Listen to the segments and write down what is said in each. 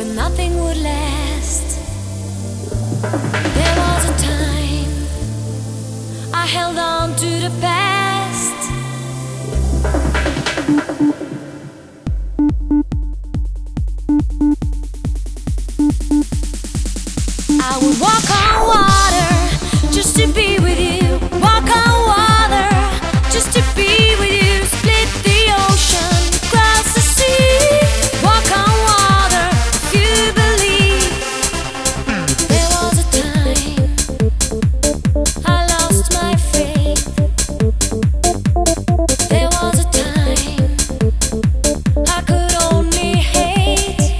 when nothing would last. There was a time I held on to the past. I would walk on water just to be with you. Walk on water just to be with you. Split the ocean, cross the sea. Walk on water if you believe. There was a time I lost my faith. There was a time I could only hate.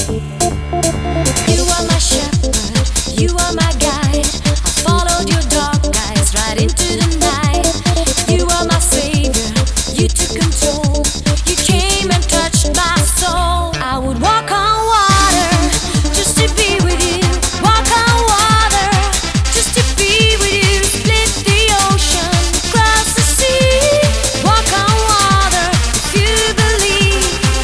You are my shepherd, you are my guide. I followed your dark eyes right into the night. You are my savior, you took control. You came and touched my soul. I would walk on water just to be with you. Walk on water just to be with you. Split the ocean, cross the sea. Walk on water if you believe.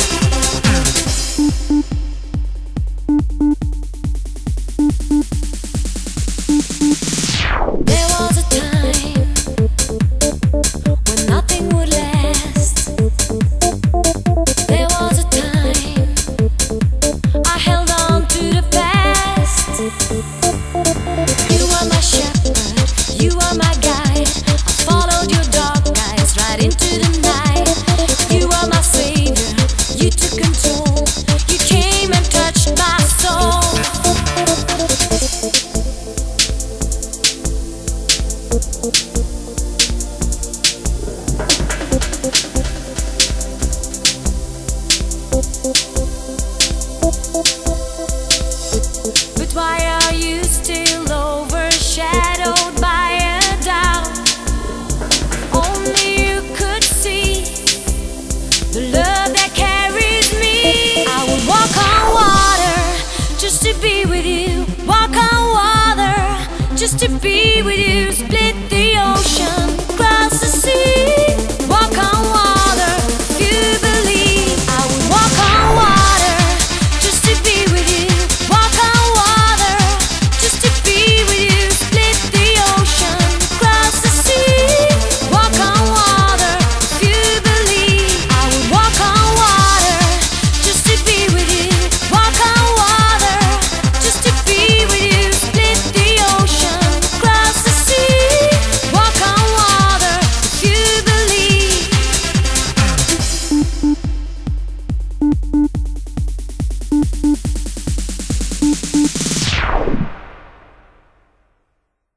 There was a time when nothing would last. There was a time I held on to the past. You are my shepherd, you are my guide. I followed your dark eyes right into the night. You are my savior, you took control. You came and touched my soul. But why are you still overshadowed by a doubt? Only you could see the love that carries me. I would walk on water just to be with you. Walk on water just to be with you.